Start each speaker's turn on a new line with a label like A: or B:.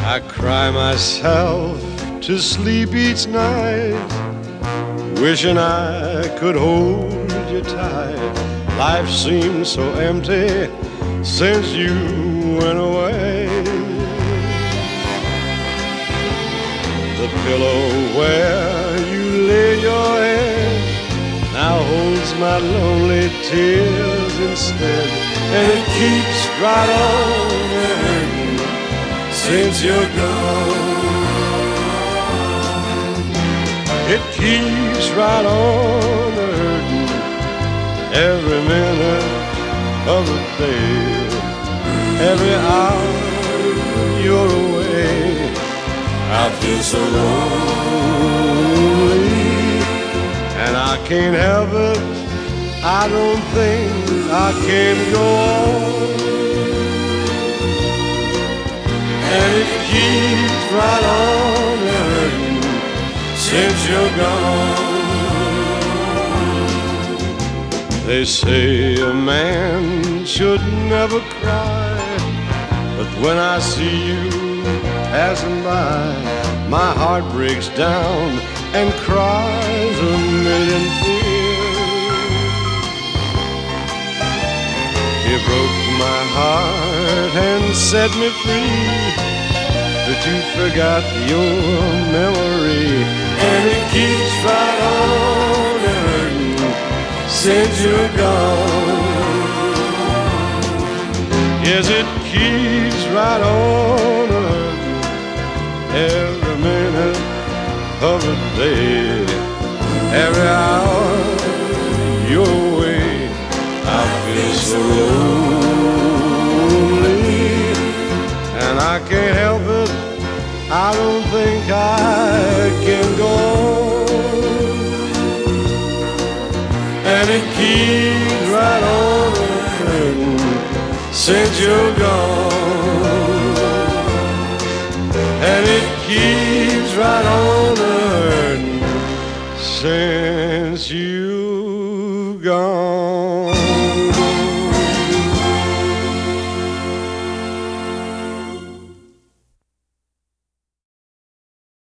A: I cry myself to sleep each night, wishing I could hold you tight. Life seems so empty since you went away. The pillow where you lay your head now holds my lonely tears instead, and it keeps right on hurting since you're gone. It keeps right on hurting every minute of the day, every hour you're away. I feel so lonely, and I can't help it. I don't think I can go on. And it keeps right on hurting since you're gone. They say a man should never cry, but when I see you passing by, my heart breaks down and cries a million tears. You broke my heart and set me free, but you forgot your memory, and it keeps right on hurting since you're gone. Yes, it keeps right on hurting every minute of the day, every hour you're away. I feel so lonely, and I can't help it. I don't think I can go on. And it keeps right on hurting since you're gone. And it keeps right on hurting since you've gone.